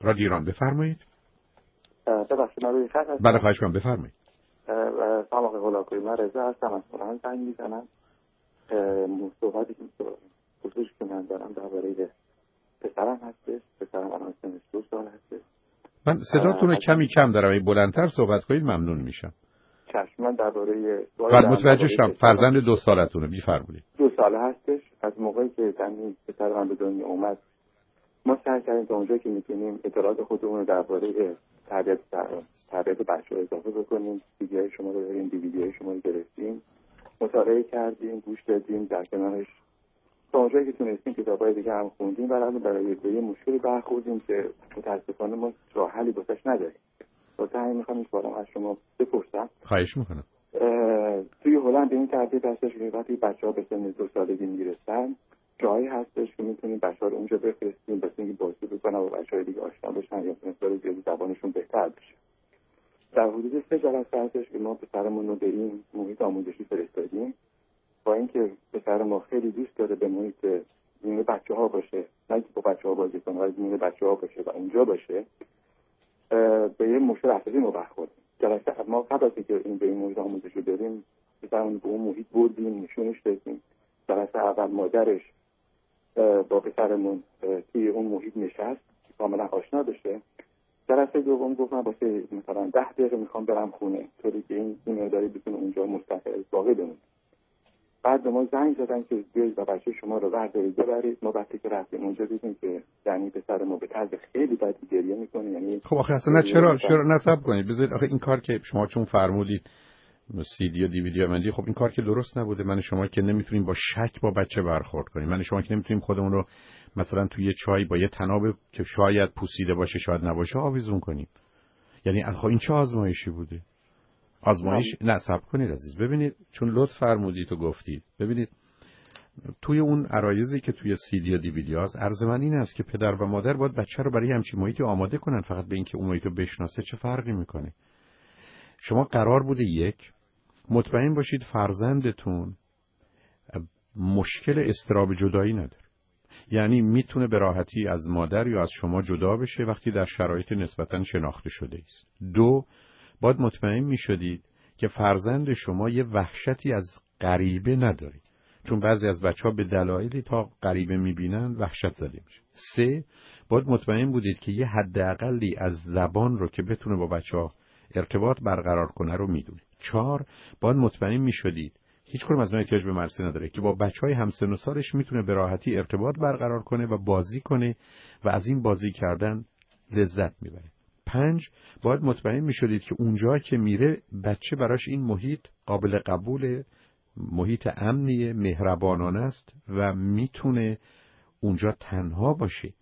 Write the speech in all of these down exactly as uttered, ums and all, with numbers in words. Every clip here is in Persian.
رادیو ایران بفرمایید. ببخشید من روی خط هستم. بله خواهش می‌کنم بفرمایید. سلام آقای هولاکویی، من رضا هستم از تهران زنگ می‌زنم. صحبتی که خصوصی که من دارم درباره پسرم هستش. پسرم الان سنش دو سال هستش. من صداتون رو کمی کم دارم، اگه بلندتر صحبت کنید ممنون میشم. چشم. من درباره بله متوجه شدم. فرزند دو سالتونه، بفرمایید. دو ساله هستش. از موقعی که زمین پسر من به دنیا اومد ما سعی کردیم تا اونجایی که میتونیم اطلاعات خودمون رو درباره تربیت تربیت بچه‌ها اضافه بکنیم. ویدیوهای شما رو داریم، دیویدیوهای شما رو گرفتیم، مطالعه کردیم، گوش دادیم، در کنارش تا اونجایی که تونستیم کتابای دیگه هم خوندیم و الان برای یه مشکلی برخوردیم که متأسفانه ما راه حلی واسش نداریم. واسه همین می‌خوام این سوالم از شما بپرسم. خواهش می‌کنم. توی هلند به این ترتیب هستش که وقتی بچه‌ها به سن دو سالگی میرسن جایی هستش که میتونیم بچه‌ها رو اونجا بفرستیم واسه اینکه بازی بکنن و بچه‌های دیگه آشنا بشن یا مقدار زیادی زبانشون بهتر بشه. در حدود سه جلسه هستش که ما پسرمون رو به این محیط آموزشی فرستادیم. با اینکه پسر ما خیلی دوست داره به محیط این بچه‌ها باشه، نه اینکه با بچه‌ها بازی کنه، ولی این بچه‌ها باشه و اونجا باشه، به یه مشکل اساسی ما برخوردیم. جلسه ما قبل از اینکه این به این محیط آموزشی بریم پسرمون به اون محیط بردیم، نشونش دادیم. جلسه اول مادرش با پسرمون توی اون محیط نشست کاملا آشنا بشه. جلسه دوم گفت من واسه مثلا ده دقیقه میخوام برم خونه طوری که این این اداره بتونه اونجا مستقل باقی بمونه. بعد ما زنگ زدن که بیاید و بچه شما رو بردارید ببرید. ما وقتی که رفتیم اونجا دیدیم که یعنی پسر ما به طرز خیلی بدی گریه میکنه. یعنی خب آخه اصلا چرا چرا نصب کنید بذارید آخه این کار که شما چون فرمودید سی دی و دی وی دی مندی، خب این کار که درست نبوده. من شما که نمیتونیم با شک با بچه برخورد کنیم. من شما که نمیتونیم خودمون رو مثلا توی یه چای با یه تناب که شاید پوسیده باشه شاید نباشه آویزون کنیم. یعنی خب این چه آزمایشی بوده؟ آزمایش نصب کنید عزیز. ببینید چون لطف فرمودید و گفتید، ببینید توی اون عرایضی که توی سی دی و دی وی دی هست عرض من این است که پدر و مادر باید بچه رو برای همچین محیطی آماده کنن. فقط به اینکه اون محیط رو بشناسه چه فرقی میکنه؟ شما قرار بوده یک مطمئن باشید فرزندتون مشکل اضطراب جدایی نداره. یعنی میتونه به راحتی از مادر یا از شما جدا بشه وقتی در شرایط نسبتاً شناخته شده است. دو، باید مطمئن میشدید که فرزند شما یه وحشتی از غریبه نداره، چون بعضی از بچه‌ها به دلایلی تا غریبه میبینن وحشت زده میشه. سه، باید مطمئن بودید که یه حداقلی از زبان رو که بتونه با بچه‌ها ارتباط برقرار کنه رو میدونه. چهار، باید مطمئن میشدید هیچ کدوم از اونها احتیاج به مدرسه نداره که با بچهای همسن و سالش میتونه به راحتی ارتباط برقرار کنه و بازی کنه و از این بازی کردن لذت میبره. پنج، باید مطمئن میشدید که اونجا که میره بچه براش این محیط قابل قبول، محیط امنیه، مهربانانه است و میتونه اونجا تنها باشه.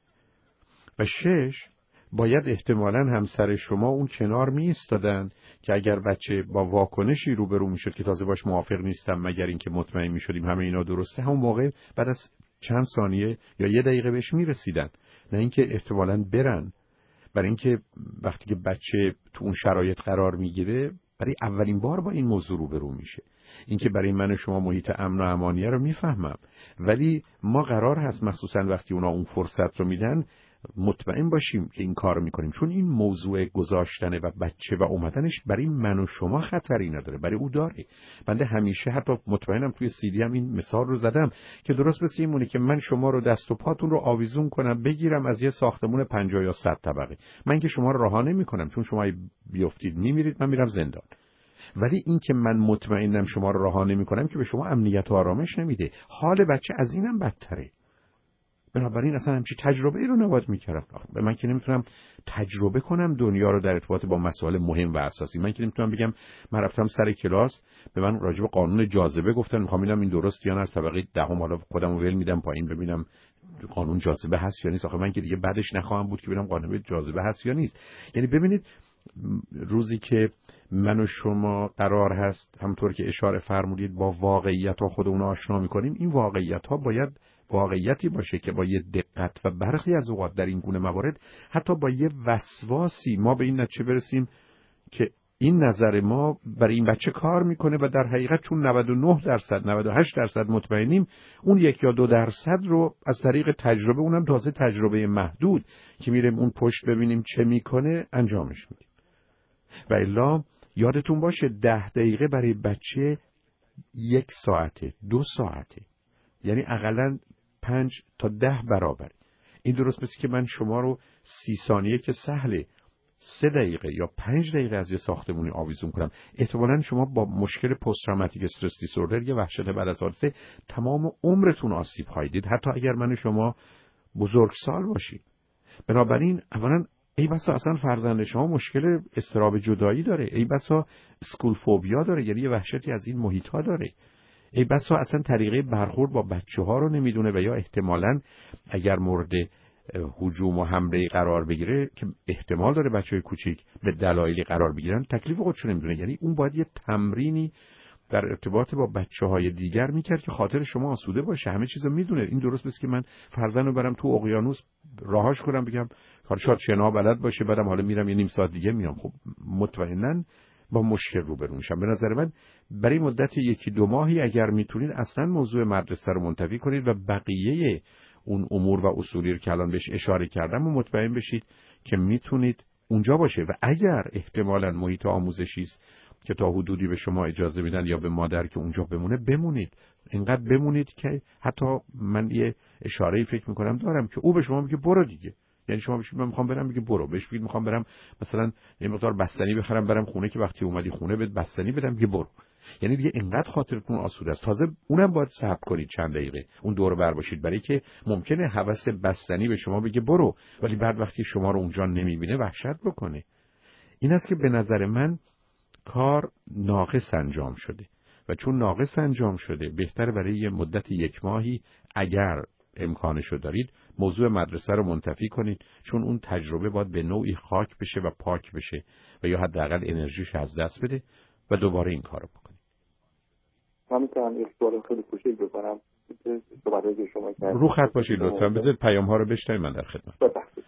و شش، باید احتمالاً همسر شما اون کنار می ایستادن که اگر بچه با واکنشی روبرو میشد که تازه باش موافق نیستم مگر اینکه مطمئن میشدیم همه اینا درسته، همون موقع بعد از چند ثانیه یا یه دقیقه بهش میرسیدن، نه اینکه احتمالاً برن. برای اینکه وقتی که بچه تو اون شرایط قرار میگیره برای اولین بار با این موضوع روبرو میشه. اینکه برای من و شما محیط امن و امانیه رو میفهمم، ولی ما قرار هست مخصوصاً وقتی اونا اون فرصت رو میدن مطمئن باشیم که این کار میکنیم، چون این موضوع گذاشتن و بچه و اومدنش برای من و شما خطری نداره، برای او داره. بنده همیشه حتی مطمئنم توی سیدی هم این مثال رو زدم که درست مثل این مونه که من شما رو دست و پاتون رو آویزون کنم بگیرم از یه ساختمون پنجاه یا صد طبقه، من که شما رو رها نمیکنم، چون شما بیافتید میمیرید من میرم زندان. ولی این که من مطمئنم شما رو رها نمیکنم که به شما امنیت و آرامش نمیده. حال بچه از اینم بدتره. بنابراین اصلا همچی تجربه ای رو نباید میکردم. من که نمیتونم تجربه کنم دنیا رو در ارتباط با مسائل مهم و اساسی. من که نمیتونم بگم من رفتم سر کلاس به من راجع به قانون جاذبه گفتن میخوام ببینم این درست یا نه، از طبقه دهم حالا خودمو ول میدم پایین ببینم قانون جاذبه هست یا نیست. آخه من که دیگه بعدش نخواهم بود که ببینم قانون جاذبه هست یا نیست. یعنی ببینید روزی که من و شما قرار هست همونطور که اشاره فرمودید با واقعیت ها خودمون آشنا میکنیم، این واقعیت ها باید واقعیتی باشه که با یه دقت و برخی از اوقات در این گونه موارد حتی با یه وسواسی ما به این نتیجه برسیم که این نظر ما برای این بچه کار میکنه و در حقیقت چون نود و نه درصد نود و هشت درصد مطمئنیم اون یک یا دو درصد رو از طریق تجربه، اونم تازه تجربه محدود که میریم اون پشت ببینیم چه میکنه انجامش میدیم. و الا یادتون باشه ده دقیقه برای بچه یک ساعته، دو ساعته، یعنی اقلاً پنج تا ده برابر. این درست مثل که من شما رو سی ثانیه که سهله سه دقیقه یا پنج دقیقه از یه ساختمونی آویزون کنم، احتمالاً شما با مشکل پست تروماتیک استرس دیسوردر یا وحشت بعد از حادثه تمام عمرتون آسیب خواهید دید، حتی اگر من شما بزرگسال باشید. بنابراین اولا ای بسا اصلا فرزند شما مشکل اضطراب جدایی داره، ای بسا اسکول فوبیا داره، یعنی یه وحشتی از این محیط ها داره، ای بسا اصلا طریقه برخورد با بچه ها رو نمیدونه و یا احتمالاً اگر مورد هجوم و حمله قرار بگیره که احتمال داره بچه‌های کوچیک به دلایلی قرار بگیرن تکلیف خودش رو نمیدونه. یعنی اون باید یه تمرینی در ارتباط با بچه‌های دیگر میکرد که خاطر شما آسوده باشه، همه چیزو میدونه. این درست نیست که من فرزندو برم تو اقیانوس راهاش کنم بگم شاید شنا بلد باشه بعدم حالا میرم یه نیم ساعت دیگه میام. خب مطمئناً با مشکل روبرو میشم. به نظر من برای مدت یکی دو ماهی اگر میتونید اصلا موضوع مدرسه رو منتفی کنید و بقیه اون امور و اصولی رو که الان بهش اشاره کردم و مطمئن بشید که میتونید اونجا باشه. و اگر احتمالاً محیط آموزشی است که تا حدودی به شما اجازه میدن یا به مادر که اونجا بمونه، بمونید. اینقدر بمونید که حتی من یه اشاره‌ای فکر میکنم دارم که او به شما میگه برو دیگه. یعنی شما بهش من میخوام برم میگه برو، بهش بگید میخوام برم مثلا یه مقدار بستنی بخرم برم خونه که وقتی اومدی خونه بهت بستنی بدم میگه برو. یعنی دیگه اینقدر خاطرتون آسوده است. تازه اونم باید صبر کنید چند دقیقه اون دور بر باشید، برای که ممکنه هوس بستنی به شما بگه برو ولی بعد وقتی شما رو اونجا نمیبینه وحشت بکنه. این است که به نظر من کار ناقص انجام شده و چون ناقص انجام شده بهتره برای یه مدت یک ماهی اگر امکانشو دارید موضوع مدرسه رو منتفی کنید، چون اون تجربه باید به نوعی خاک بشه و پاک بشه و یا حداقل انرژیش از دست بده و دوباره این کارو بکنید. من میتونم یک سوال خیلی کوچیک بکنم؟ رو خط باشید لطفا، بذارید پیام ها رو بشنوید، من در خدمت.